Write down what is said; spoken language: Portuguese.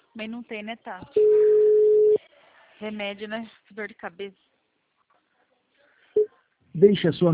Mas não tem, né, Tati? Remédio, né? Dor de cabeça. Deixe a sua